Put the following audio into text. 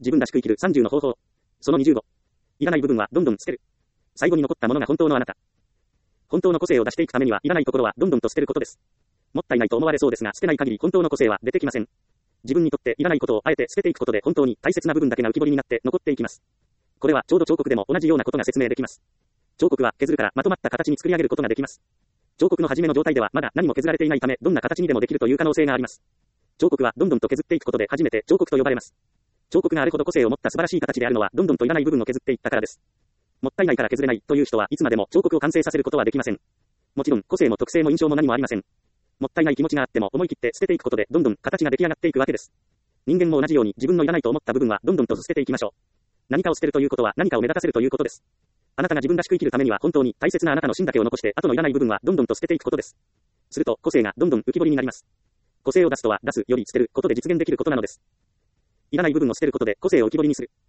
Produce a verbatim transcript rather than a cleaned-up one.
自分らしく生きるさんじゅうの方法。そのにじゅうご。いらない部分はどんどん捨てる。最後に残ったものが本当のあなた。本当の個性を出していくためには、いらないところはどんどんと捨てることです。もったいないと思われそうですが、捨てない限り本当の個性は出てきません。自分にとっていらないことをあえて捨てていくことで本当に大切な部分だけが浮き彫りになって残っていきます。これはちょうど彫刻でも同じようなことが説明できます。彫刻は削るからまとまった形に作り上げることができます。彫刻の初めの状態ではまだ何も削られていないため、どんな形にでもできるという可能性があります。彫刻はどんどんと削っていくことで初めて彫刻と呼ばれます。彫刻があれほど個性を持った素晴らしい形であるのは、どんどんといらない部分を削っていったからです。もったいないから削れないという人はいつまでも彫刻を完成させることはできません。もちろん個性も特性も印象も何もありません。もったいない気持ちがあっても思い切って捨てていくことでどんどん形が出来上がっていくわけです。人間も同じように自分のいらないと思った部分はどんどんと捨てていきましょう。何かを捨てるということは何かを目立たせるということです。あなたが自分らしく生きるためには本当に大切なあなたの芯だけを残して後のいらない部分はどんどんと捨てていくことです。すると個性がどんどん浮き彫りになります。個性を出すとは出すより捨てることで実現できることなのです。いらない部分を捨てることで個性を浮き彫りにする。